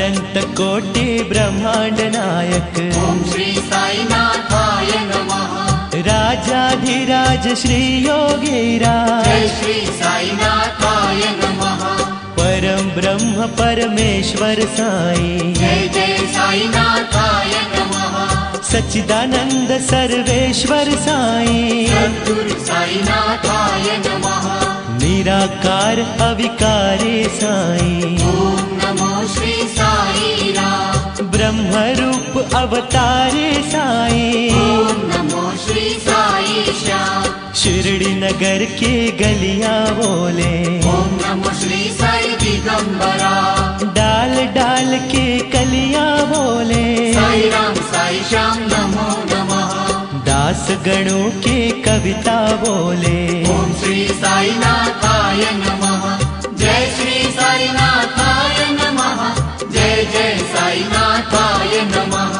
अनंत कोटि ब्रह्मांड नायक ओम श्री साईनाथाय नमः। राजाधिराज श्री योगीराज जय श्री साईनाथाय नमः। परम ब्रह्म परमेश्वर साई जय जय साईनाथाय नमः। सच्चिदानंद सर्वेश्वर साई सद्गुरु साईनाथाय नमः। निराकार अविकारी साई ओम नमो श्री साई राम। ब्रह्म रूप अवतारे साई ओम नमो श्री साई श्याम। शिरडी नगर के गलियां बोले ओम नमो श्री साई दिगंबरा। डाल डाल के कलियां बोले साई राम साई श्याम नमो नमः। दास गणों के कविता बोले ओम श्री साईनाथाय नमः। जय श्री साईनाथाय नमः। जय जय साईनाथाय नमः।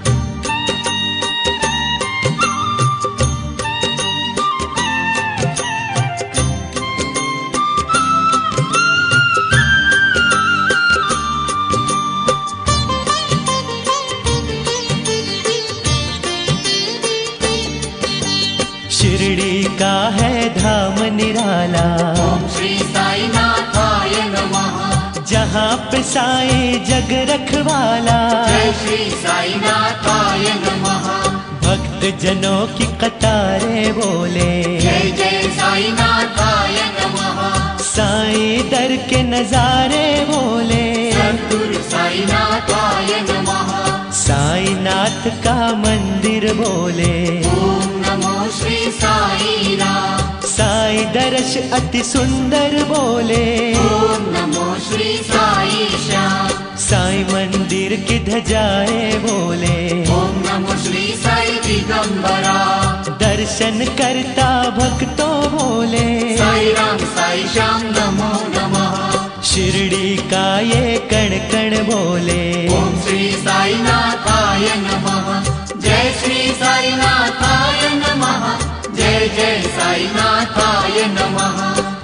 शिरडी का है धाम निराला ओम श्री साईनाथाय नमः। जहाँ पे साई जग रखवाला जय श्री साईनाथाय नमः। भक्त जनों की कतारें बोले जय जय साईनाथाय नमः। साई दर के नजारे बोले सद्गुरु साईनाथाय नमः। साईनाथ का मंदिर बोले ओम नमो श्री साई राम। साई दर्श अति सुंदर बोले ओम नमो श्री साई श्याम। साई मंदिर की ध्वजाएं बोले ओम नमो श्री साई दिगंबरा। दर्शन करता भक्तों बोले साई राम साई श्याम नमो नमः। शिरडी का ये कण कण बोले ओम श्री साईनाथाय नमः। जय श्री साईनाथाय नमः। जय जय साईनाथाय नमः।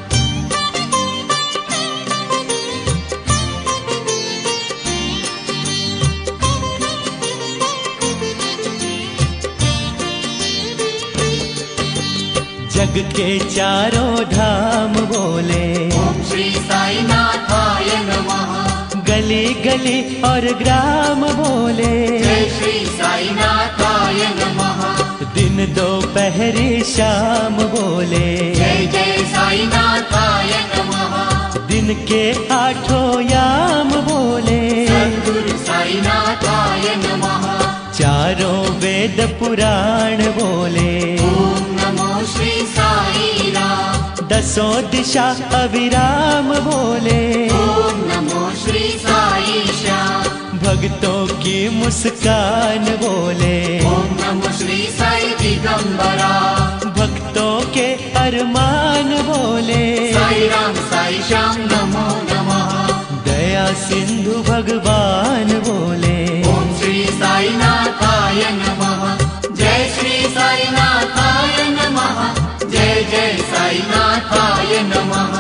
जग के चारों धाम बोले ओम श्री साईनाथाय नमः। गली गली और ग्राम बोले जय श्री साईनाथाय नमः। दिन दोपहरी शाम बोले जय जय साईनाथाय नमः। दिन के आठों याम बोले सद्गुरु साईनाथाय नमः। चारों वेद पुराण बोले ओम नमो श्री साई राम। दसों दिशा अविराम बोले ओम नमो श्री साई श्याम। भक्तों की मुस्कान बोले ओम नमो श्री साई दिगंबरा। भक्तों के अरमान बोले साई राम साई श्याम नमो नमः। दया सिंधु भगवान बोले ओम श्री साईनाथाय नमः। जय श्री साईनाथाय नमः। जय जय साईनाथाय नमः।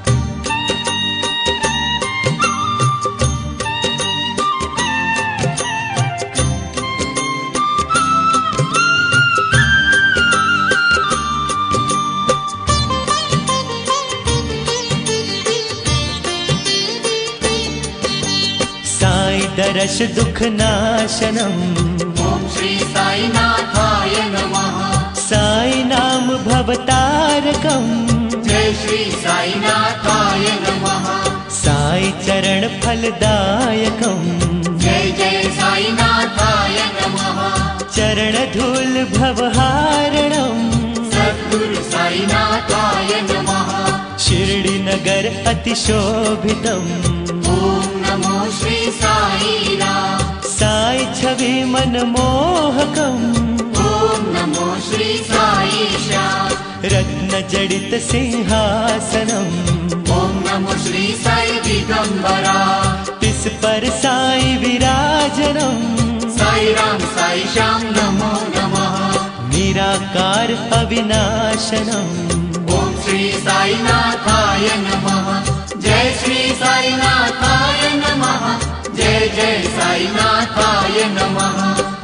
साई दर्श दुख नाशनम ओम श्री साईनाथाय नमः। साई नाम भवतारकम जय श्री साईनाथाय नमः। साई चरण फलदायकम जय जय साईनाथाय नमः। चरण धूल भवहारणम सद्गुरु साईनाथाय नमः। शिरडी नगर अतिशोभितम ओम नमो श्री साई राम। साई छवि मनमोहकम ओम नमो श्री साई श्याम। रत्न जडित सिंहासनम ओम नमो श्री साई दिगंबरा। तिस पर साई विराजनम साई राम साई श्याम नमो नमः। निराकार अविनाशनम ओम श्री साईनाथाय नमः। जय श्री साईनाथाय नमः। जय जय साईनाथाय नमः।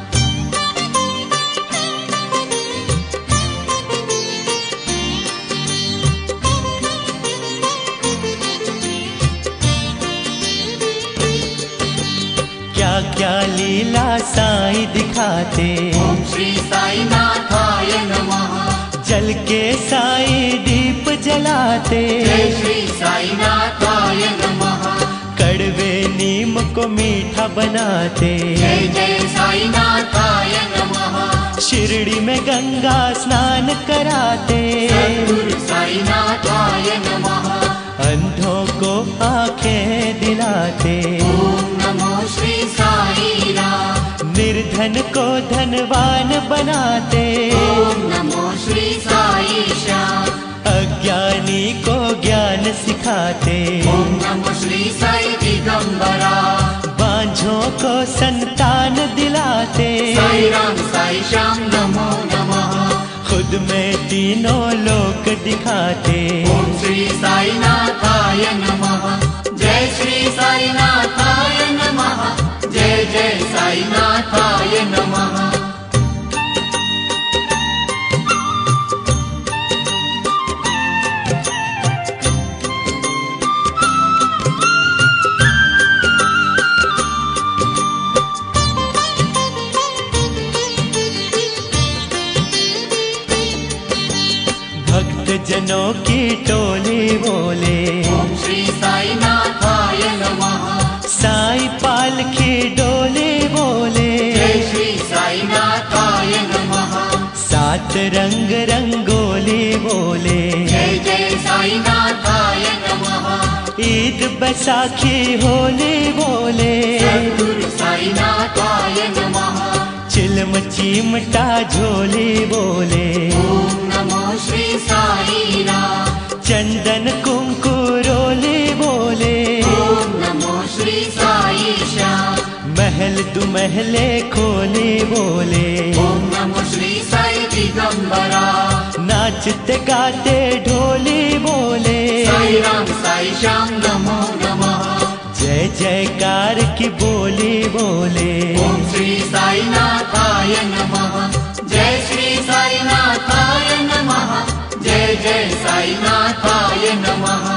क्या क्या लीला साईं दिखाते, ओम श्री साईनाथाय नमः। जल के साईं दीप जलाते, जय श्री साईनाथाय नमः। कड़वे नीम को मीठा बनाते, जय जय साईनाथाय नमः। शिरडी में गंगा स्नान कराते, सद्गुरु साईनाथाय नमः। अंधों को आंखें दिलाते, ओम नमो श्री साई राम। निर्धन को धनवान बनाते, ओम नमो श्री साई श्याम। अज्ञानी को ज्ञान सिखाते, ओम नमो श्री साई दिगंबरा। बांझों को संतान दिलाते, साई राम साई श्याम नमो नमः। खुद में तीनों लोक दिखाते, ओम श्री साईनाथाय नमः। जय श्री साईनाथाय नमः। जय जय साईनाथाय नमः। भक्त जनों की टोली बोले, ओम श्री साईनाथाय नमः। साई पालकी डोले बोले, जय श्री साईनाथाय नमः। सात रंग रंगोली बोले, जय जय साईनाथाय नमः। ईद बैसाखी होली बोले, सद्गुरु साईनाथाय नमः। चिलम चिमटा झोली बोले, ओम नमो श्री साई राम। चंदन कुंकु रोली बोले, ओम नमो श्री साई श्याम। महल दु महले खोले बोले, ओम नमो श्री साई दिगंबरा। नाचते गाते ढोली बोले, साई राम साई श्याम नमो नमः। जय जयकार की बोली बोले, ओम श्री साईनाथाय नमः। जय श्री साईनाथाय नमः। जय जय साईनाथाय नमः।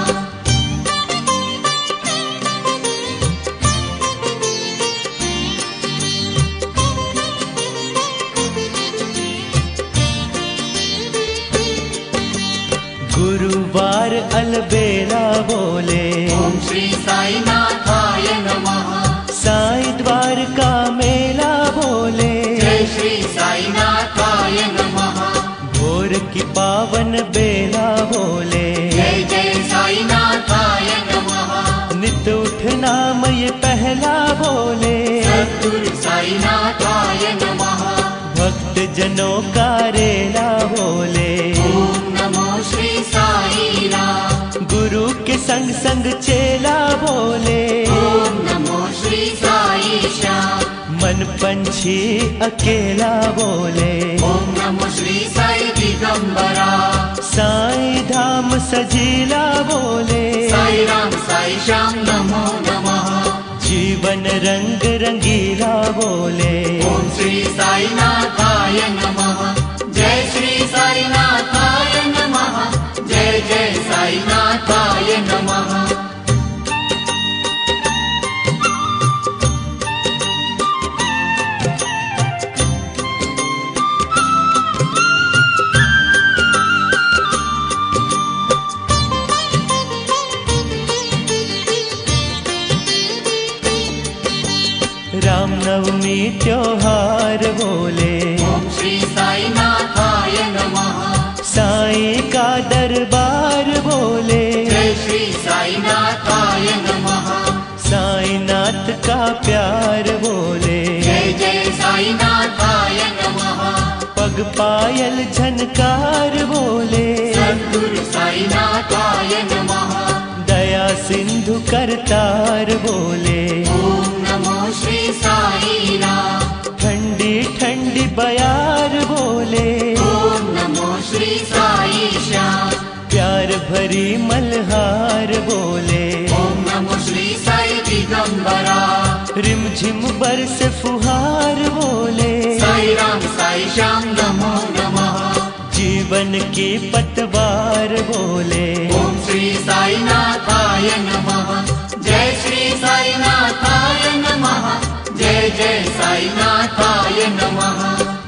गुरुवार अलबेला बोले, ओम श्री साईनाथाय नमः। साईं द्वार का मेला बोले, जय श्री साईनाथाय नमः। भोर की पावन बेला बोले, जय जय साईनाथाय नमः। नित उठना ये पहला बोले, सद्गुरु साईनाथाय नमः। भक्त जनों का रेला बोले, ओम नमो श्री साई राम। गुरु के संग संग चेला बोले, ओम नमो श्री साई श्याम। मन पंछी अकेला बोले, ओम नमो श्री साई दिगंबरा। साईं धाम सजीला बोले, साई राम साई श्याम नमो नमः। जीवन रंग रंगीला बोले, ओम श्री साईनाथाय नमः। जय श्री साईनाथाय नमः। जय जय साईनाथाय नमः। रामनवमी त्योहार बोले, ओम श्री साईनाथाय नमः। साईं का दरबार बोले, जय श्री साईनाथाय नमः। साईनाथ का प्यार बोले, जय जय साईनाथाय नमः। पग पायल झनकार बोले, सद्गुरु साईनाथाय नमः। दया सिंधु करतार बोले, ओम नमो श्री साई राम। ठंडी ठंडी बयार बोले, ओम नमो श्री साई श्याम। प्यार भरी मल्हार बोले, ओम नमो श्री साई दिगंबरा। बरसे फुहार बोले, साई राम साई श्याम नमो नमः। जीवन की पतवार बोले, ओम श्री साई नाथाय नमः। जय श्री साई नाथाय नमः। जय जय साई नाथाय नमः।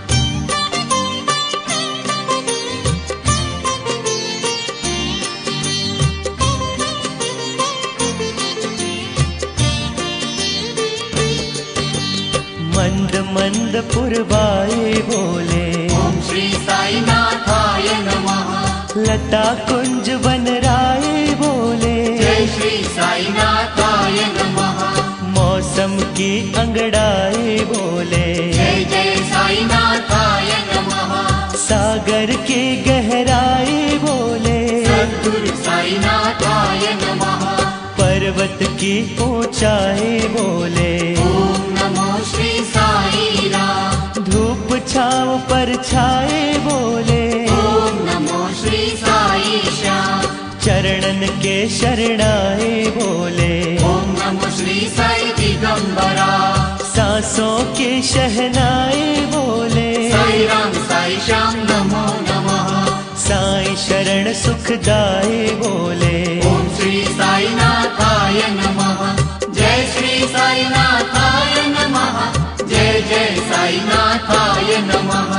मंद मंद पुरवाए बोले, ओम श्री साई नाथाय नमः। लता कुंज वनराए बोले, जय श्री साई नाथाय नमः। मौसम की अंगड़ाए बोले, जय जय साई नाथाय नमः। सागर की गहराई बोले, सद्गुरु साई नाथाय नमः। पर्वत की ऊंचाई बोले, ओम नमो श्री साई राम। धूप छाँव पर छाए बोले, ओम नमो श्री साई श्याम। चरणन के शरणाए बोले, ओम नमो श्री साई दिगंबरा। सांसों के शहनाए बोले, साई राम साई श्याम नमो नमः। साई शरण सुखदाए बोले, ओम श्री साई नाथाय नमः। जय श्री साई नाथाय नमः। जय जय साई नाथाय नमः।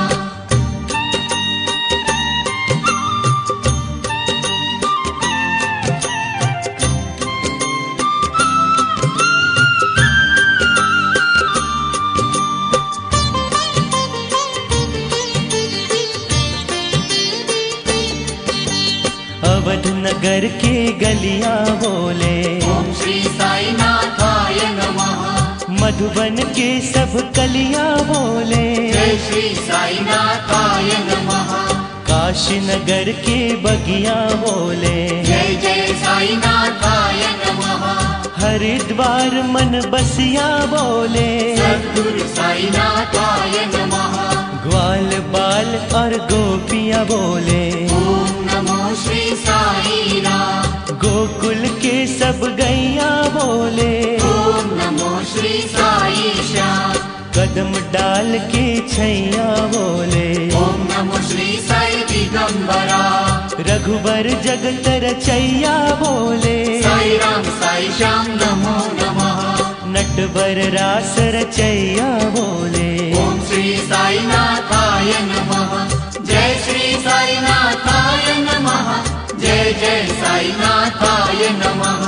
अवध नगर की गलियां बोले, ओम श्री साई नाथाय नमः। मधुबन की सब कलियां बोले, जय श्री साई नाथाय नमः। काशी नगर की बगियां बोले, जय जय साई नाथाय नमः। हरिद्वार मन बसिया बोले, सद्गुरु साई नाथाय नमः। ग्वाल बाल और गोपियां बोले, ओम नमो श्री साई राम। गोकुल के सब गैया बोले, ओम नमो श्री साई श्याम। कदम डाल के छैया बोले, ओम नमो श्री साई दिगंबरा। रघुबर जगत रचैया बोले, साई राम साई श्याम नमो नमः। नटवर रास रचैया बोले, ओम श्री साई नाथाय नमः। जय श्री साई नाथाय नमः। जय जय साई नाथाय नमः।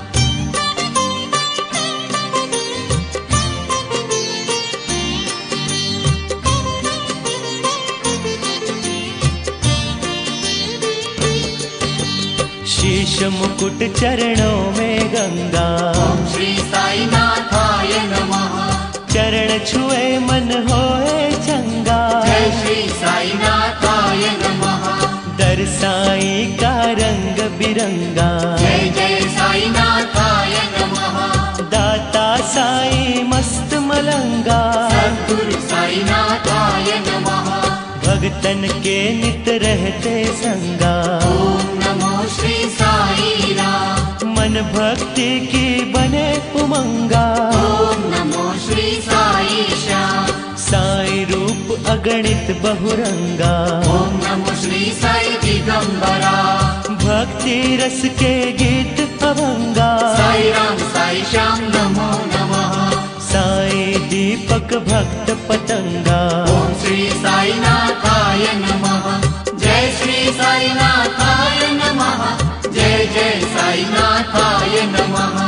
शीश मुकुट चरणों में गंगा, ओम श्री साई नाथाय नमः। चरण छुए मन होए चंगा, जय श्री साई नाथाय नमः। दर साई का रंग बिरंगा, जय जय साई नाथाय नमः। दाता साई मस्त मलंगा, सद्गुरु साई नाथाय नमः। भगतन के नित रहते संगा, ओम नमो श्री साई राम। मन भक्ति की बने उमंगा, ओम नमो श्री साई श्याम। साई रूप अगणित बहुरंगा, ओम नमो श्री साई दिगंबरा। भक्ति रस के गीत अभंगा, साई राम साई श्याम नमो नमः। साई दीपक भक्त पतंगा, ओम श्री साई नाथाय नमः। जय श्री साई नाथाय नमः। जय जय साई नाथाय नमः।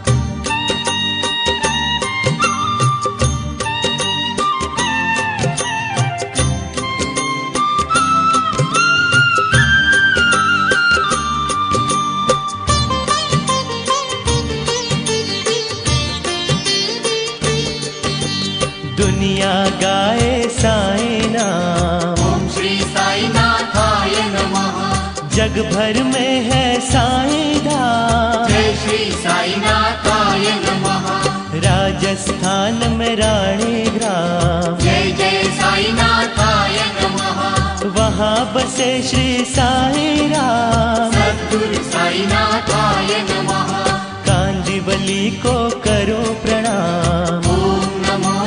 दुनिया गाए साई नाम, ओम श्री साई नाथाय नमः। जग भर में है साई धाम, जय श्री साई नाथाय नमः। राजस्थान में रानी ग्राम, जय जय साई नाथाय नमः। वहाँ बसे श्री साई राम, सद्गुरु साई नाथाय नमः। कांदिवली को करो प्रणाम, ओम नमो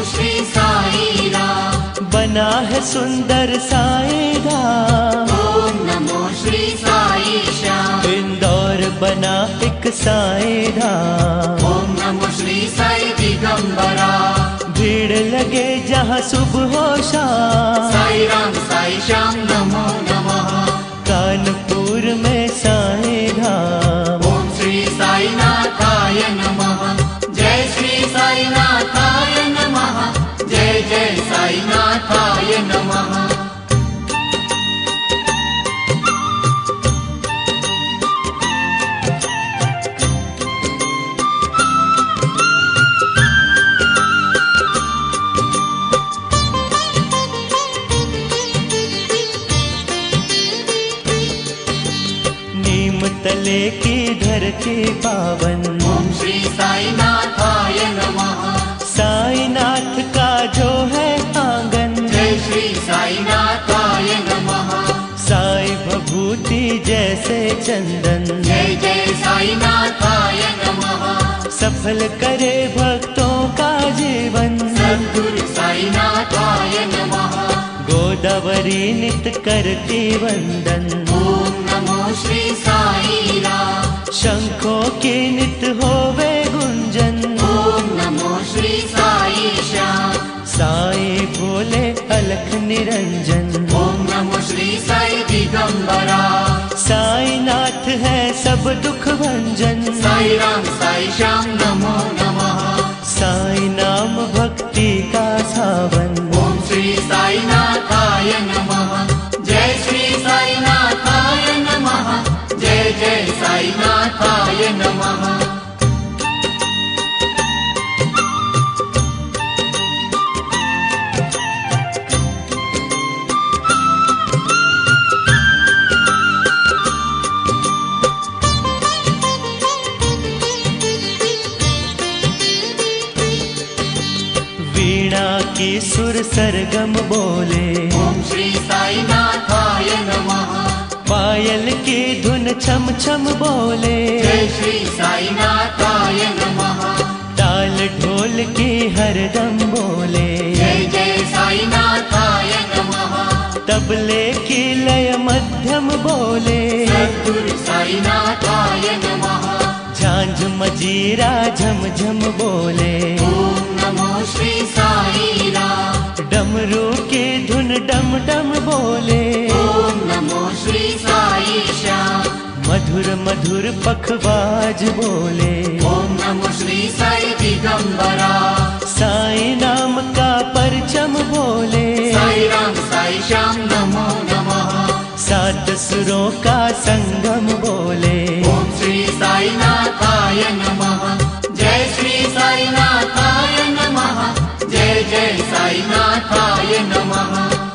है सुंदर साईं धाम। ओम नमो श्री साई श्याम। इंदौर बना एक साईं धाम। ओम नमो श्री साई दिगंबरा। भीड़ लगे जहाँ सुबह हो शाम। साई राम साई श्याम नमो नमः। कानपुर में साईं धाम। ओम श्री साई नाथाय नमः। जय श्री साई नाथाय नमः। जय जय साई नाथाय नमः। तले की धरती पावन। ओम श्री साई नाथाय नमः। साईनाथ का जो है आंगन। जय श्री साई नाथाय नमः। साई भभूति जैसे चंदन। जय जय साई नाथाय नमः। सफल करे भक्तों का जीवन। सद्गुरु साई नाथाय नमः। गोदावरी नित करती वंदन। ओम नमो श्री साई राम। शंखों की नित होवे गुंजन। ओम नमो श्री साई श्याम। साई भोले अलख निरंजन। ओम नमो श्री साई दिगंबरा। साईनाथ है सब दुख भंजन। साई राम साई श्याम नमो नमः। साई नाम भक्ति का सावन। ओम श्री साई नाथाय नमः। जय श्री साई नाथाय नमः। जय जय साई नाथाय नमः। वीणा की सुर सरगम बोले। ओम श्री साई नाथाय नमः। पायल की धुन छम छम बोले। जय श्री साई नाथाय नमः। ताल ढोल की हरदम बोले। जय जय साई नाथाय नमः। तबले की लय मध्यम बोले। सद्गुरु साई नाथाय नमः। झांझ मजीरा झम झम बोले। ओम नमो श्री साई राम। डमरू की धुन डम डम बोले। ओम नमो श्री साई श्याम। मधुर मधुर पखवाज बोले। ओम नमो श्री साई दिगंबरा। साई नाम का परचम बोले। साई राम साई श्याम नमो नमः। सात सुरों का संगम बोले। ओम श्री साई नाथाय नमः। जय श्री साई नाथाय नमः। जय जय साई नाथाय नमः।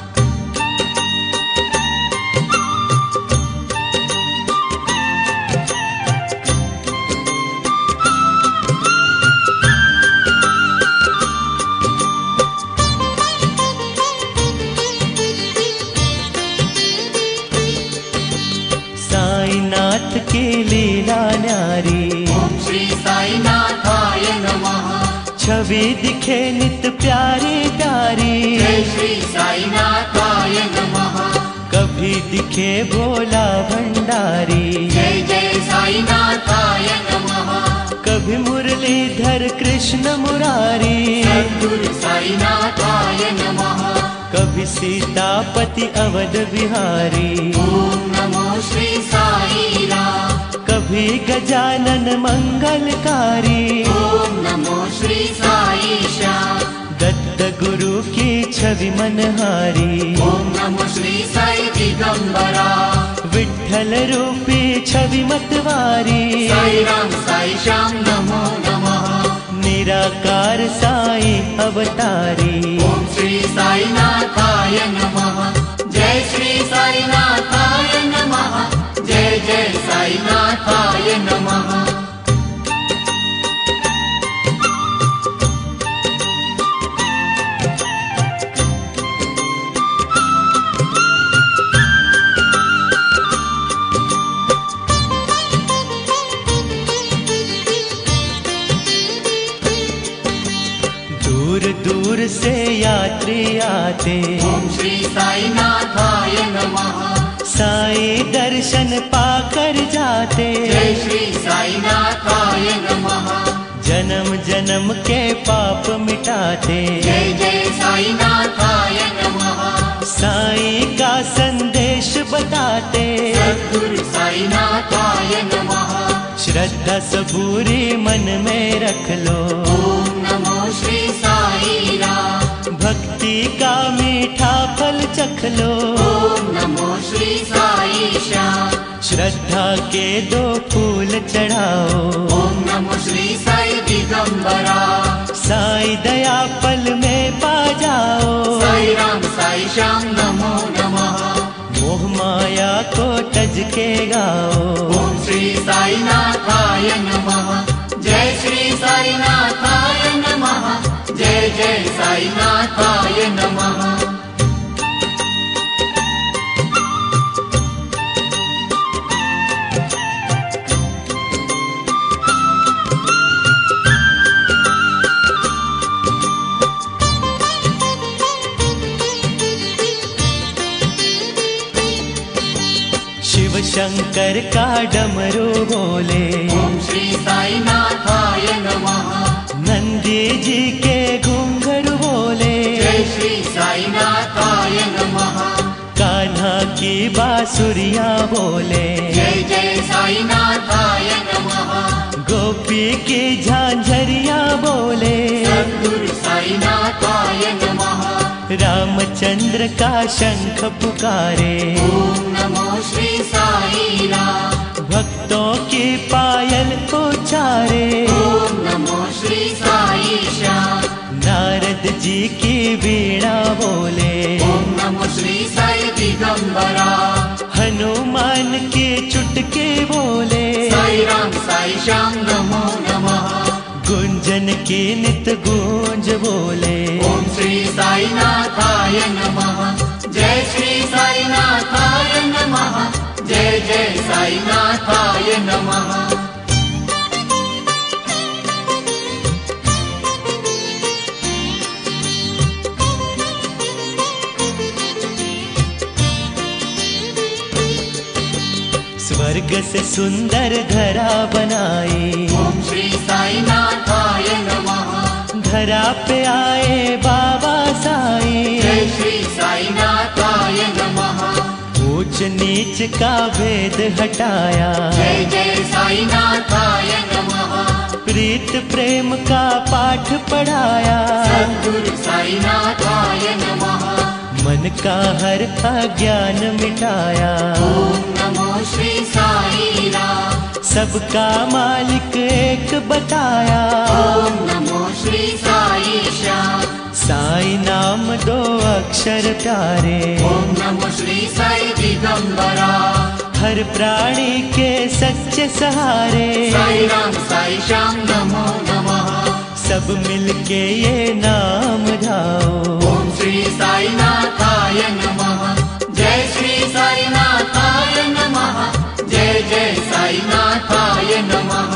साईनाथ की लीला न्यारी। ओम श्री साई नाथाय नमः। छवि दिखे नित प्यारी प्यारी। जय श्री साई नाथाय नमः। कभी दिखे भोला भंडारी। जय जय साई नाथाय नमः। कभी मुरलीधर कृष्ण मुरारी। सद्गुरु साई नाथाय नमः। कभी सीतापति अवध बिहारी। ओम नमो श्री साई राम। कभी गजानन मंगलकारी। ओम नमो श्री साई श्याम। दत्त गुरु की छवि मनहारी। ओम नमो श्री साई दिगंबरा। विठ्ठल रूपी छवि मतवारी। साई राम साई श्याम नमो नमः। निराकार साई अवतारी। ओम श्री साई नाथाय नमः। जय श्री साई नाथाय नमः। जय जय साई नाथाय नमः। दूर दूर से यात्री रात्रि आते। ओम श्री साईनाथाय नमः। साई दर्शन पाकर जाते। जय श्री साईनाथाय नमः। जन्म जन्म के पाप मिटाते। जय जय साईनाथाय नमः। साई का संदेश बताते। सद्गुरु साईनाथाय नमः। श्रद्धा सबूरी मन में रख लो। ओम नमो श्री साई राम। भक्ति का मीठा फल चख लो। ओम नमो श्री साई श्याम। श्रद्धा के 2 फूल चढ़ाओ। ओम नमो श्री साई दिगंबरा। साई दया पल में पा जाओ। साई राम साई श्याम नमो नमः। मोह माया को तज के गाओ। ओम श्री साईनाथाय नमः। जय श्री साईनाथाय नमः। जय जय साईनाथाय नमः। शिव शंकर का डमरू बोले। ओम श्री साईनाथाय नमः। नंदी जी के घुंघरू बोले। जय श्री साईनाथाय नमः। कान्हा की बांसुरियां बोले। जय जय साईनाथाय नमः। गोपी की झांझरियां बोले। सद्गुरु साईनाथाय नमः। रामचंद्र का शंख पुकारे। ओम नमो श्री साई राम। भक्तों की पायल उचारे। ओम नमो श्री साई श्याम। नारद जी की वीणा बोले। ओम नमो श्री साई दिगंबरा। हनुमान की चुटकी बोले। साई राम साई श्याम नमो नमः। गुंजन की नित गूंज बोले। ओम श्री साईनाथाय नमः। जय श्री साईनाथाय नमः। जय जय साईनाथाय नमः। स्वर्ग से सुंदर धरा बनाई। ओम श्री साईनाथाय नमः। धरा पे आए बाबा साई। जय श्री साईनाथाय नमः। ऊंच नीच का भेद हटाया। जय जय साईनाथाय नमः। प्रीत प्रेम का पाठ पढ़ाया। सद्गुरु साईनाथाय नमः। मन का हर अज्ञान मिटाया। ओम नमो श्री साई राम। सबका मालिक एक बताया। ओम नमो श्री साई श्याम। साई नाम 2 अक्षर प्यारे। ओम नमो श्री साई दिगंबरा। हर प्राणी के सच्चे सहारे। साई राम साई श्याम नमो नमः। सब मिलके ये नाम गाओ। ओम श्री साईनाथाय नमः। जय श्री साईनाथाय नमः। जय जय साईनाथाय नमः।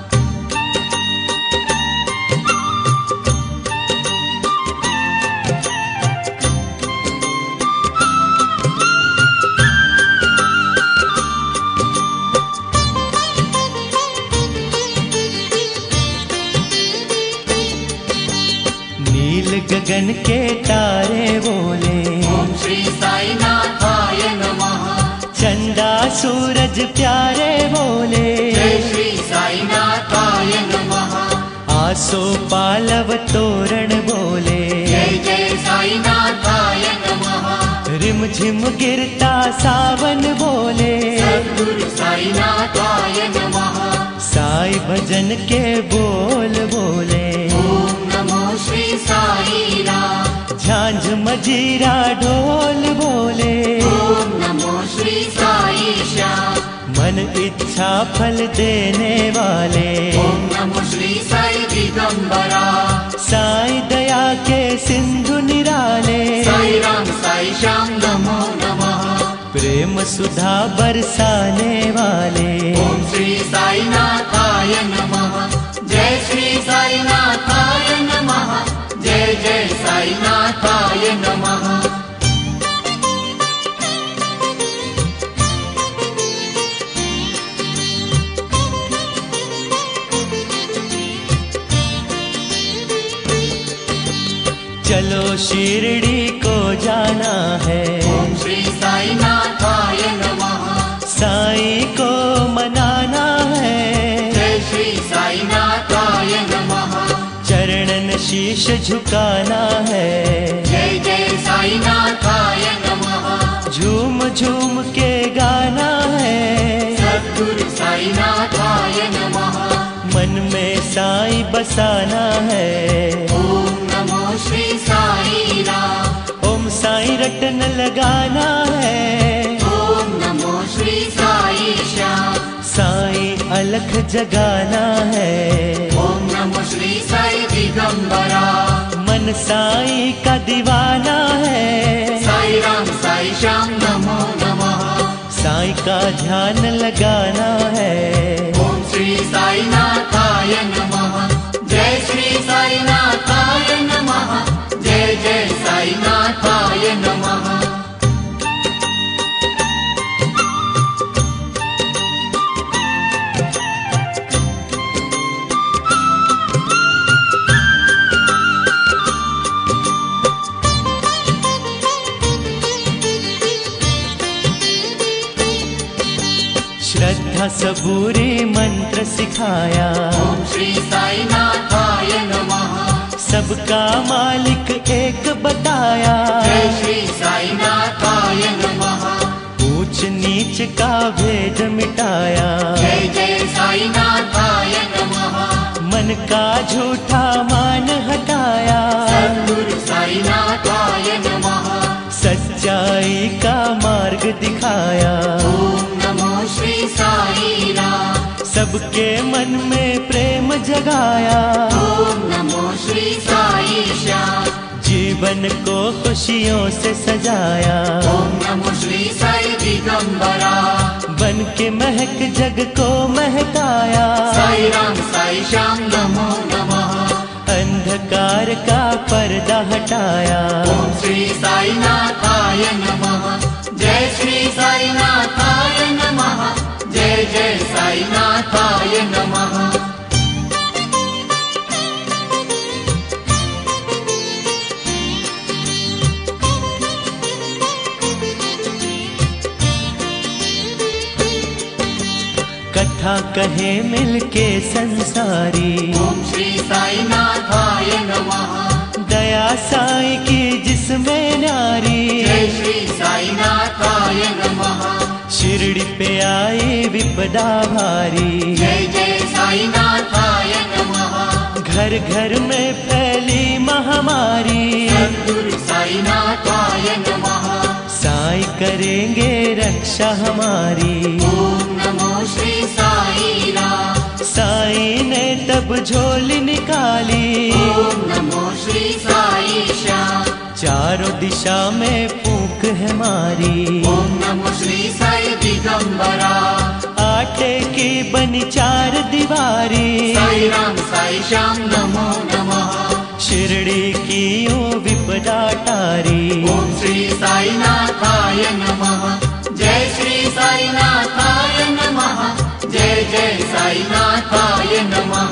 नील गगन के तारे बोले। ओम श्री साईनाथाय नमः। चंदा सूरज प्यारे बोले। जय श्री साईनाथाय नमः। आसो पालव तोरण बोले। जय जय साईनाथाय नमः। रिम झिम गिरता सावन बोले। सद्गुरु साईनाथाय नमः। साई भजन के बोल बोले। ओम नमो श्री साई राम। झांझ मजीरा ढोल बोले। ओम नमो श्री साई श्याम। मन इच्छा फल देने वाले। ओम नमो श्री साई दिगंबरा। साई दया के सिंधु निराले। साई राम साई श्याम नमो नमः। प्रेम सुधा बरसाने वाले। ओम श्री साईनाथाय नमः। जय श्री साईनाथाय नमः। जय जय साईनाथ। साईनाथाय नमः। चलो शिरडी को जाना है, ओम श्री साईनाथाय नमः। साईं को मनाना है, जय श्री साईनाथाय नमः। चरणन शीश झुकाना है, जय जय साईनाथाय नमः। झूम झूम के गाना है, सद्गुरु साईनाथाय नमः। मन में साईं बसाना है। ओम नमो श्री साई राम। ओम साईं रटन लगाना है, ओम नमो श्री साई श्याम। साईं अलख जगाना है। ओम नमो श्री साई दिगंबरा। मन साईं का दीवाना है, साई राम साई श्याम नमो नमः। साईं का ध्यान लगाना है। ओम श्री साईनाथाय नमः। जय श्री साईनाथाय नमः। जय जय साईनाथाय नमः। श्रद्धा सबूरी मंत्र सिखाया, ओम श्री साईनाथाय नमः। सबका मालिक एक बताया। जय श्री साईनाथाय नमः। ऊंच नीच का भेद मिटाया, जय जय साईनाथाय नमः। मन का झूठा मान हटाया। सद्गुरु साईनाथाय नमः। सच्चाई का मार्ग दिखाया। ओम नमो श्री साई राम। सबके मन में प्रेम जगाया। ओम नमो श्री साई श्याम। जीवन को खुशियों से सजाया। ओम नमो श्री साई दिगंबरा। बन के महक जग को महकाया। साई राम साई श्याम नमो नमः। अंधकार का पर्दा हटाया। ओम श्री साईनाथाय नमः। जय श्री साईनाथाय नमः। जय जय साईनाथाय नमः। कथा कहे मिलके संसारी। ओम श्री साईनाथाय नमः। दया साईं की जिसमें नारी। जय श्री साईनाथाय नमः। शिरडी पे आई विपदा भारी। जय जय साईनाथाय नमः। घर घर में फैली महामारी। सद्गुरु साईनाथाय नमः। साईं करेंगे रक्षा हमारी। ओम नमो श्री साई राम। साईं ने तब झोली निकाली। ओम नमो श्री साई श्याम। चारों दिशा में फूंक है मारी। ओम नमो श्री साई दिगंबरा। आटे की बनी चार दीवारी। साई राम साई श्याम नमो नमः। शिरडी की यूं विपदा टारी। ओम श्री साईनाथाय नमः। जय श्री साईनाथाय नमः। जय जय साईनाथाय नमः।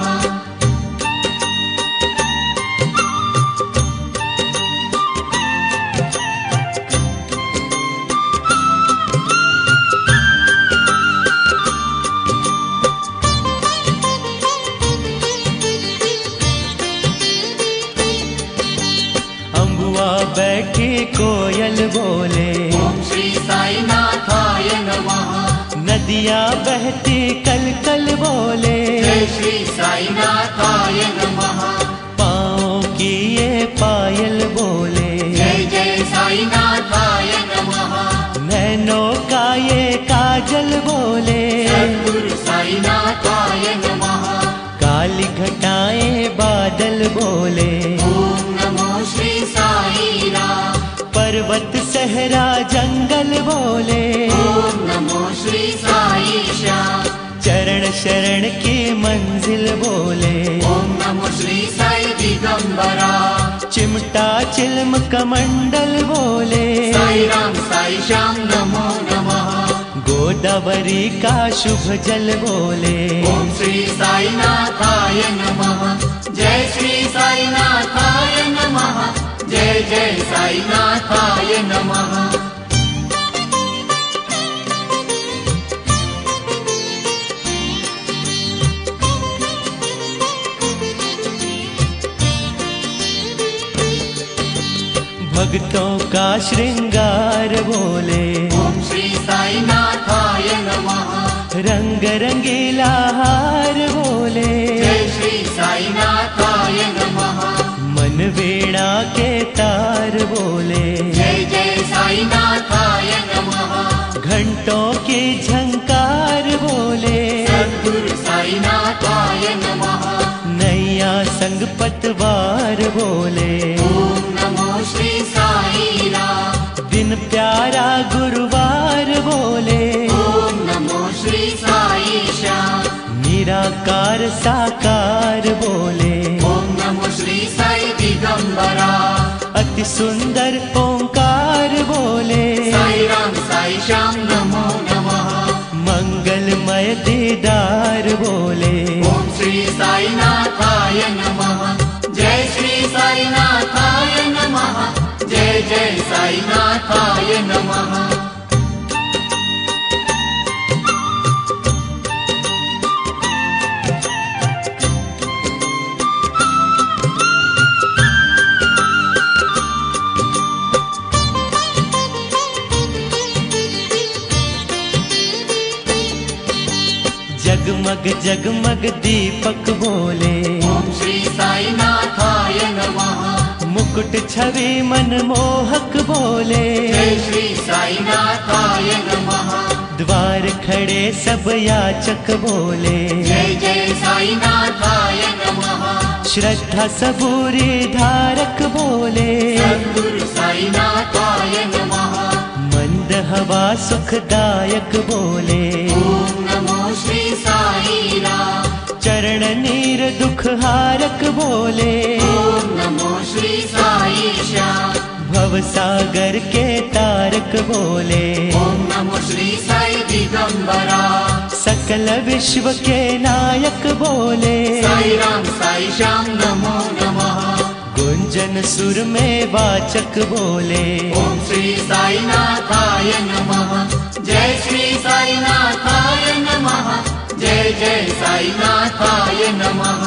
अम्बुआ बैठी कोयल बोले। ओम श्री साईनाथाय नमः। नदियाँ बहती कल कल बोले। जय श्री साईनाथाय नमः। पाँव की ये पायल बोले। जय जय साईनाथाय नमः। नैनों का ये काजल बोले। सद्गुरु साईनाथाय नमः। काली घटाएं बादल बोले। ओम नमो श्री साई राम। पर्वत सहरा जंगल बोले। ओम नमो श्री साई श्याम। चरण शरण की मंजिल बोले। ओम नमो श्री साई दिगंबरा। चिमटा चिलम कमंडल बोले, साई राम साई श्याम नमो नमः। गोदावरी का शुभ जल बोले, ओम श्री साई नाथाय नमः। जय श्री साई नाथाय नमः। जय जय साई नाथाय नमः। भक्तों का श्रृंगार बोले, ओम श्री साई नाथाय नमः। रंग रंगीला हार बोले, जय श्री साई नाथाय नमः। मन वीणा के तार बोले, जय जय साई नाथाय नमः। घंटों की झंकार बोले, सद्गुरु साई नाथाय नमः। नैया संग पतवार बोले, ओम नमो श्री साई राम। दिन प्यारा गुरुवार बोले, ओम नमो श्री साई श्याम। निराकार साकार बोले, ओम नमो श्री साई दिगंबरा। अति सुंदर ओंकार बोले, साई राम साई श्याम नमो नमः। मंगलमय दीदार बोले, ओम श्री साई नाथाय नमः। जय श्री साई नाथाय नमः। जय जय साई नाथाय नमः। जगमग जगमग दीपक बोले, ओम श्री साई नाथाय नमः। मुकुट छवि मनमोहक बोले, जय श्री साई नाथाय नमः। द्वार खड़े सब याचक बोले, जय जय साई नाथाय नमः। श्रद्धा सबूरी धारक बोले, सद्गुरु साई नाथाय नमः। मंद हवा सुखदायक बोले, ओम नमो श्री साई राम। चरण नीर दुख हारक बोले, ओम नमो श्री साई श्याम। भव सागर के तारक बोले, ओम नमो श्री साई दिगंबरा। सकल विश्व के नायक बोले, साई राम साई श्याम नमो नमः। गुंजन सुर में वाचक बोले, ओम श्री साई नाथाय नमः। जय श्री साई नाथाय नमः। जय जय साई नाथाय नमः।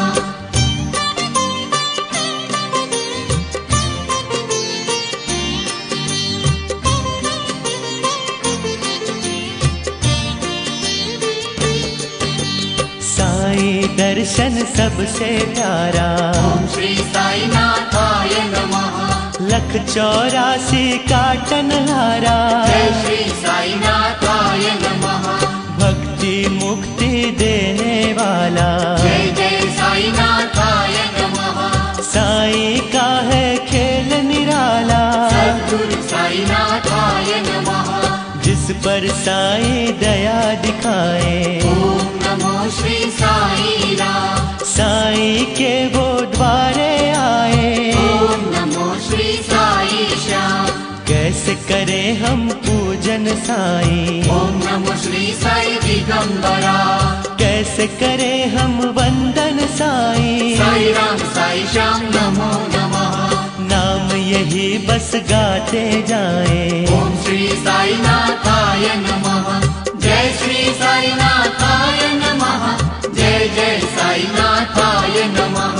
साई दर्शन सबसे प्यारा, ओम श्री साई नाथाय नमः। 184 काटन हारा, जय श्री साई नाथाय नमः। भक्ति मुक्ति देने वाला, जय जय साई नाथाय नमः। साई का है खेल निराला, सद्गुरु साई नाथाय नमः। जिस पर साई दया दिखाए, ओम नमो श्री साई राम। साई के वो द्वारे आए, ओम नमो श्री साई श्याम। कैसे करें हम पूजन साई, ओम नमो श्री साई दिगंबरा। कैसे करें हम वंदन साई, साई राम साई श्याम नमो नमः। नाम यही बस गाते जाएं, ओम श्री साई नाथाय नमः। जय श्री साई नाथाय नमः। जय जय साई नाथाय नमः।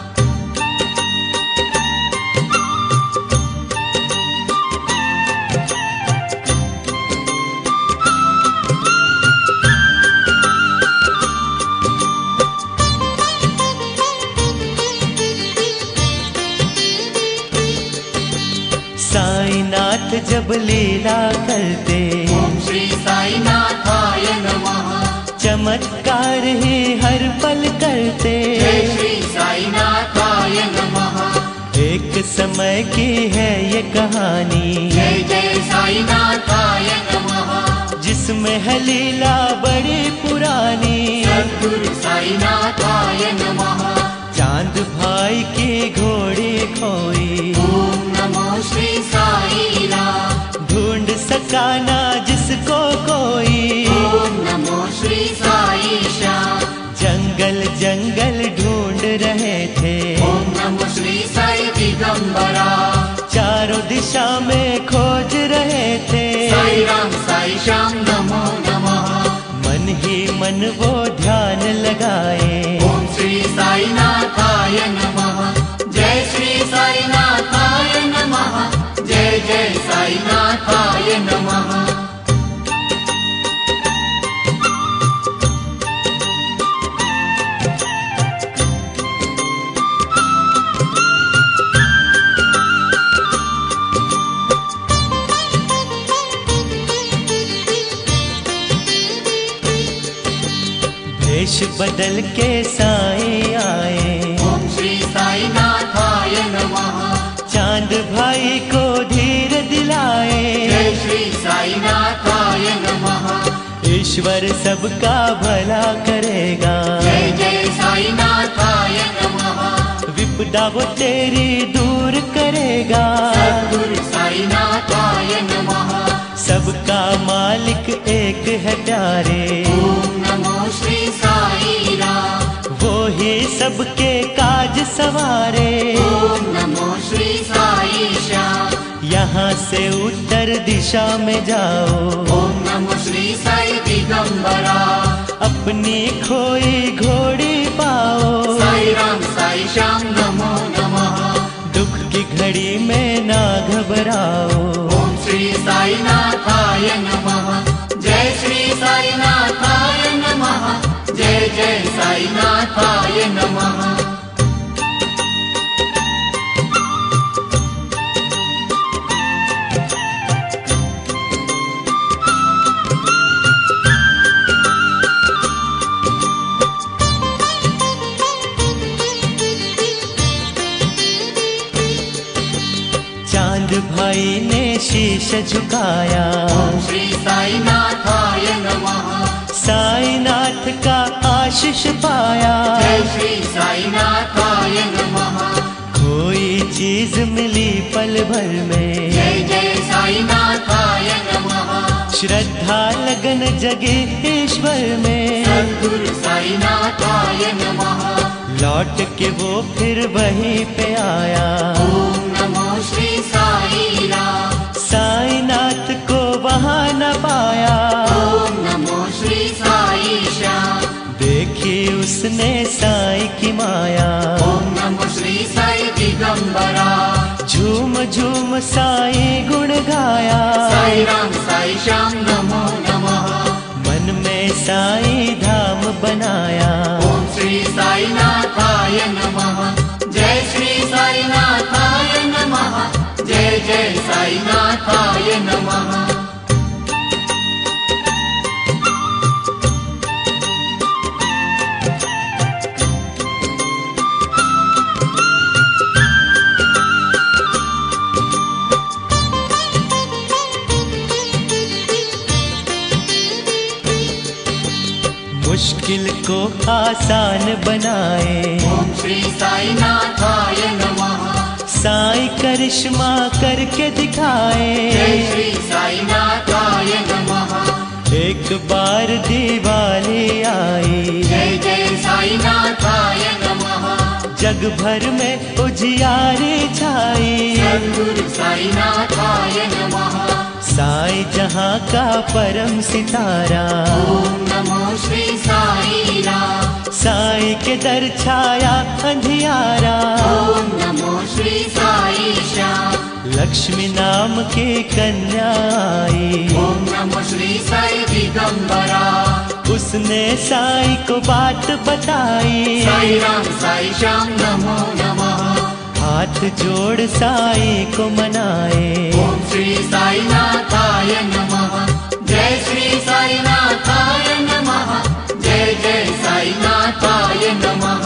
साईनाथ जब लीला करते, ओम श्री साई नाथाय नमः। चमत्कार ही हर पल करते, जय श्री साई नाथाय नमः। एक समय की है ये कहानी, जय जय साई नाथाय नमः। जिसमें है लीला बड़ी पुरानी, सद्गुरु साई नाथाय नमः। चांद चांद भाई की घोड़ी खोई, ओम नमो श्री साई राम। ढूंढ सका ना जिसको कोई, ओम नमो श्री साई श्याम। जंगल जंगल ढूंढ रहे थे, ओम नमो श्री साई दिगंबरा। चारों दिशा में खोज रहे थे, साई राम साई श्याम नमो नमः। मन ही मन वो ध्यान लगाए, ओम श्री साई नाथाय नमः। जय श्री साई नाथाय नमः। जय जय साई नाथाय नमः। वेश बदल के साईं आए, ओम श्री साई नाथाय नमः। चांद भाई को धीर दिलाए, जय श्री साई नाथाय नमः। ईश्वर सबका भला करेगा, जय जय साई नाथाय नमः। विपदा वो तेरी दूर करेगा, सद्गुरु साई नाथाय नमः। सबका मालिक एक है प्यारे, ओम नमो श्री साई राम। वो ही सबके काज सवारे। ओम नमो श्री साई श्याम। यहाँ से उत्तर दिशा में जाओ, ओम नमो श्री साई दिगंबरा। अपनी खोई घोड़ी पाओ, साई राम साई श्याम नमो नमः। दुख की घड़ी में ना घबराओ, ओम श्री साई नाथाय नमः। जय श्री साई नाथाय नमः। जय जय साई नाथाय नमः। चांद भाई ने शीश झुकाया, ओम श्री साई नाथाय नमः। साईं नाथ का आशीष पाया, जय श्री साई नाथाय नमः। कोई चीज मिली पल भर में, जय जय साई नाथाय नमः। श्रद्धा लगन जगे ईश्वर में, सद्गुरु साई नाथाय नमः। लौट के वो फिर वहीं पे आया, ओम नमो श्री साई राम। साईं नाथ को वहाँ न पाया, ओम नमो श्री साई श्याम। देखी उसने साईं की माया, ओम नमो श्री साई दिगंबरा। झूम झूम साईं गुण गाया, साई राम साई श्याम नमो नमः। मन में साईं धाम बनाया, ओम श्री साई नाथाय नमः। जय श्री साई नाथाय नमः। जय जय साई नाथाय नमः। मुश्किल को आसान बनाए, ओम श्री साई नाथाय नमः। साईं करिश्मा करके दिखाए, जय श्री साई नाथाय नमः। एक बार दिवाली आई, जय जय साई नाथाय नमः। जग भर में उजियारी छाई, सद्गुरु साई नाथाय नमः। साईं जहाँ का परम सितारा, ओम नमो श्री साई राम। साईं के दर छाया अंधियारा, ओम नमो श्री साई श्याम। लक्ष्मी नाम की कन्या आई, ओम नमो श्री साई दिगंबरा। उसने साईं को बात बताई, साई राम साई श्याम नमो नमः। हाथ जोड़ साईं को मनाए, ओम श्री साई नाथाय नमः। जय श्री साई नाथाय नमः। जय जय साई नाथाय नमः।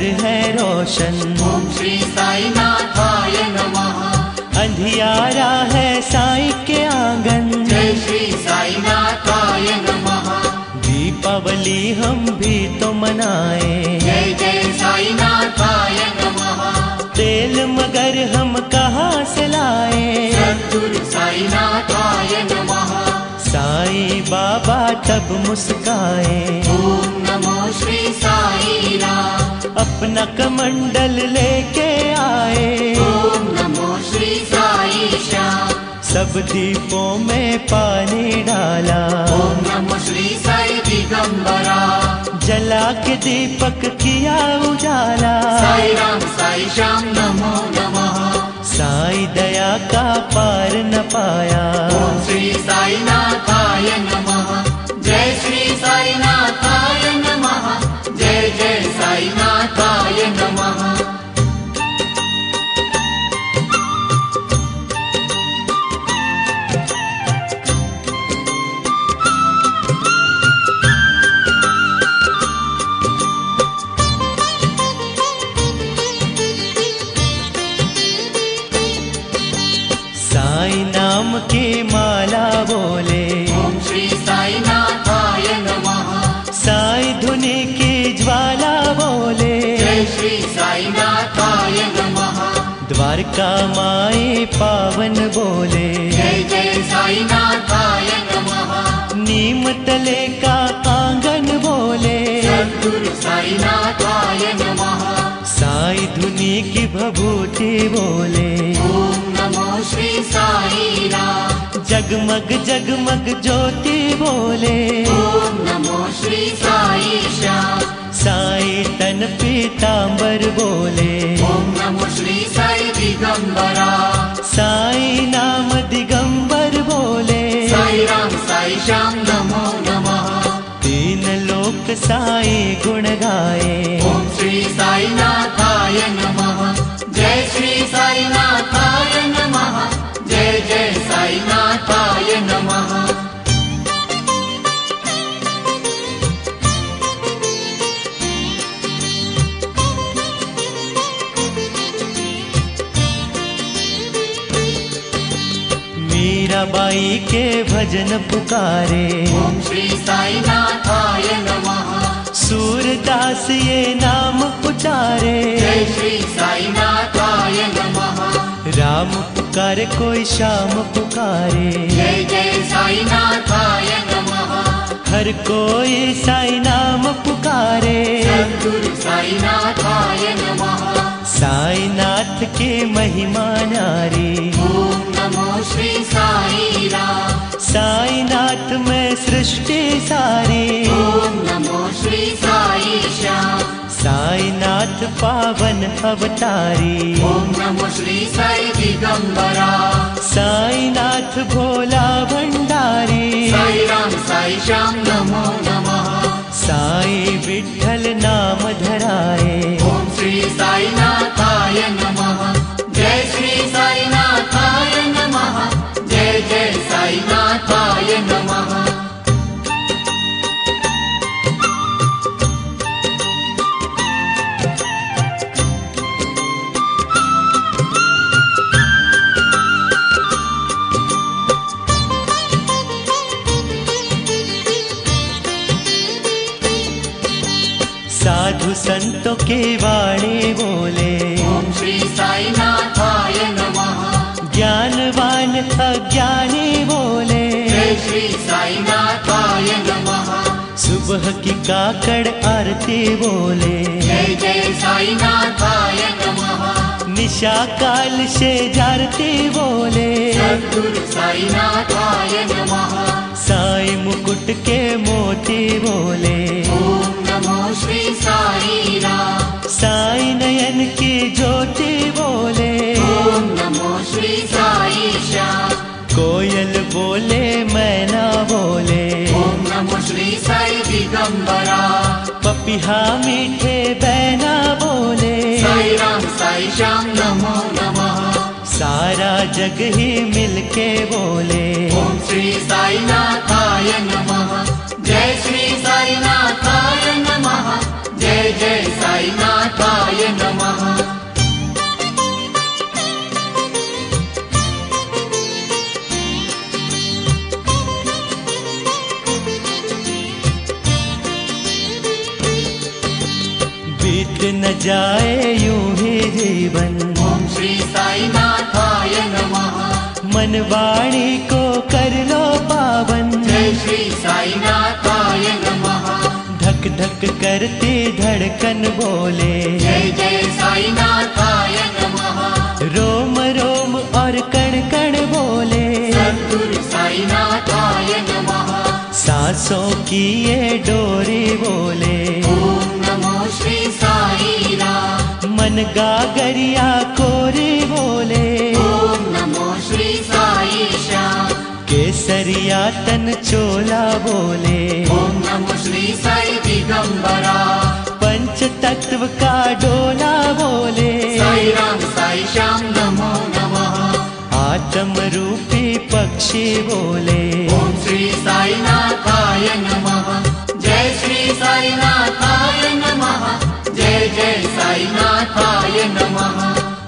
है रोशन। ओम श्री साईनाथाय नमः। अंधियारा है साईं के आंगन। जय श्री साईनाथाय नमः। दीपावली हम भी तो मनाए। जय जय साईनाथाय नमः। तेल मगर हम कहाँ से लाए। सद्गुरु साईनाथाय नमः। साईं बाबा तब मुस्काए। ओम नमो श्री साई राम। अपना कमंडल लेके आए। ओम नमो श्री साई श्याम। सब दीपों में पानी डाला। ओम नमो श्री साई दिगंबरा। जला के दीपक किया उजाला। साई राम साई श्याम नमो नमः। साई दया का पार न पाया। ओम श्री साईनाथाय नमः। जय श्री साईनाथाय नमः। जय जय साईनाथाय नमः। साई नाम की माला बोले। ओम श्री साईनाथाय नमः। साई धुनी की ज्वाला बोले। जय श्री साईनाथाय नमः। द्वारका माई पावन बोले। जय जय साईनाथाय नमः। नीम तले का आंगन बोले। सद्गुरु साईनाथाय नमः। साई धुनी की भभूति बोले। ओम नमो श्री साई राम। जगमग जगमग ज्योति बोले। ओम नमो श्री साई श्याम। साई तन पीतांबर बोले। ओम नमो श्री साई दिगंबरा। साई नाम दिगंबर बोले। साई राम साई श्याम नमो नमः। तीन लोक साई गुण गाए। ओम श्री साईनाथाय नमः। जय श्री साईनाथाय नमः। जय जय साईनाथाय नमः। मीराबाई के भजन पुकारे। ओम श्री साईनाथाय नमः। सूरदास ये नाम उचारे। जय श्री साईनाथाय नमः। राम पुकारे कोई श्याम पुकारे। जय जय साईनाथाय नमः। हर कोई साई नाम पुकारे। सद्गुरु साईनाथाय नमः। साईनाथ की महिमा न्यारी। ओम नमो श्री साई राम। साईनाथ में सृष्टि सारी। ओम नमो श्री साई श्याम। साईनाथ पावन अवतारी। ओम नमो श्री साई दिगंबरा। साईनाथ भोला भंडारी। साई राम साई श्याम नमो नमः। साई विठ्ठल नाम धराए। ओम श्री साईनाथाय नमः। जय श्री साईनाथाय नमः। जय जय साईनाथाय नमः। साधु संतों के वाणी बोले। ओम श्री साईनाथाय नमः। ज्ञानवान अज्ञानी बोले। जय श्री साईनाथाय नमः। सुबह की काकड़ आरती बोले। जय जय साईनाथाय नमः। निशा काल से जारती बोले। सद्गुरु साईनाथाय नमः। साई मुकुट के मोती बोले। ओम नमो श्री साई राम। साई नयन की ज्योति बोले। ओम नमो श्री साई श्याम। कोयल बोले मैना बोले। ओम नमो श्री साई दिगंबरा। पपिहा मीठे बैना बोले। साई राम साई श्याम नमो नमः। सारा जग ही मिलके बोले। ओम श्री साईनाथाय नमः। जय श्री साईनाथाय नमः। जय जय साईनाथ साईनाथाय नमः। बीत न जाए यूं ही जीवन, ओम श्री साईनाथाय नमः। मन वाणी को कर लो पावन, जय श्री साईनाथाय नमः। धक धक करती धड़कन बोले, जय जय साईनाथाय नमः। रोम रोम और कण कण बोले, सद्गुरु साईनाथाय नमः। सांसों की ये डोरी बोले, ओम नमो श्री साई राम। मन गागरिया कोरी बोले, ओम नमो श्री साई श्याम। केसरिया तन चोला बोले, ओम नमो श्री साई दिगंबरा। पंच तत्व का डोला बोले, साई राम साई श्याम नमो नमः। आत्म रूपी पक्षी बोले, ओम श्री साईनाथाय नमः। जय श्री साईनाथाय नमः। जय जय साईनाथाय नमः।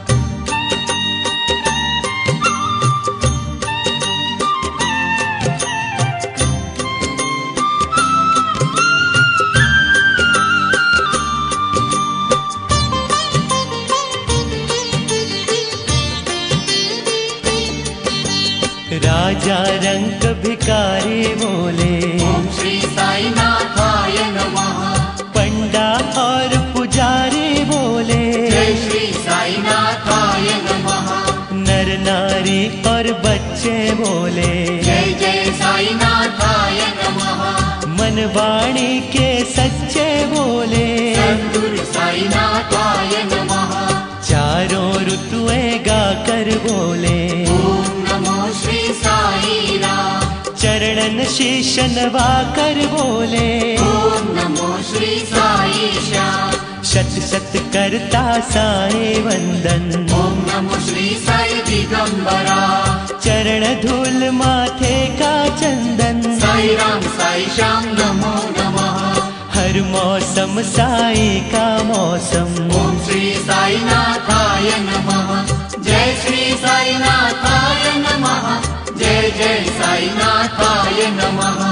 राजा रंग भिकारी बोले, ओम श्री साईनाथाय नमः। पंडा और पुजारी बोले, जय श्री साईनाथाय नमः। नर नारी और बच्चे बोले, जय जय साईनाथाय नमः। मन वाणी के सच्चे बोले, सद्गुरु साईनाथाय नमः। चारों ऋतुएं गाकर बोले, ओम नमो श्री साई राम। चरणन शीश नवाकर बोले, ओम नमो श्री साई श्याम। शत शत करता साई वंदन, ओम नमो श्री साई दिगंबरा। चरण धूल माथे का चंदन, साई राम साई श्याम नमो नमः। हर मौसम साई का मौसम, ओम श्री साईनाथाय नमः। जय श्री साईनाथाय नमः। जय जय साईनाथाय नमः।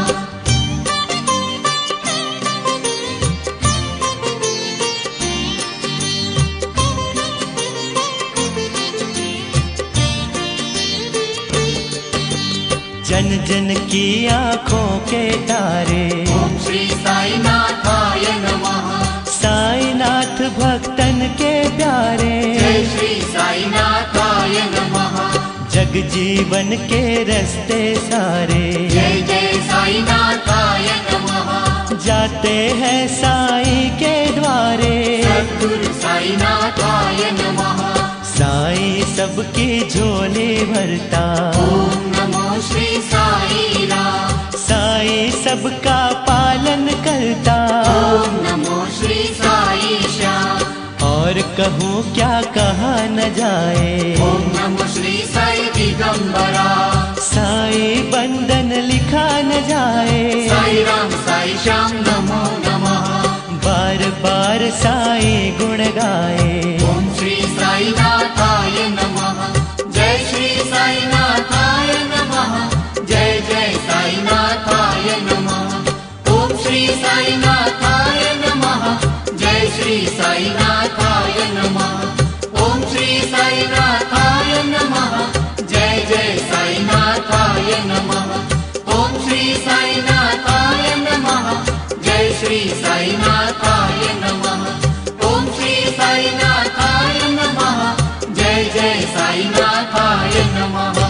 जन जन की आँखों के तारे, ओम श्री साईनाथाय नमः। साईनाथ भक्तन के प्यारे, जय श्री साईनाथाय नमः। जग जीवन के रास्ते सारे, जय जय साईनाथाय नमः। जाते हैं साई के द्वारे, सद्गुरु साईनाथाय नमः। साई सबकी झोली भरता, ओम नमो श्री साई राम। साई सबका पालन करता, ओम नमो श्री साई श्याम। और कहूँ क्या कहा न जाए, ओम नमो श्री साई दिगंबरा। साई बंधन लिखा न जाए, साई राम साई श्याम नमो नमः। बार बार साई गुण गाए, ओम श्री साईनाथाय नमः। जय श्री साईनाथाय नमः। जय जय साईनाथाय नमः। ओम श्री साईनाथाय नमः। जय श्री साईनाथाय नमः। ओम श्री साईनाथाय नमः। जय जय साईनाथाय नमः। ओम श्री साईनाथाय नमः। जय श्री साईनाथाय नमः। ओम श्री साईनाथाय नमः। जय जय साईनाथाय नमः।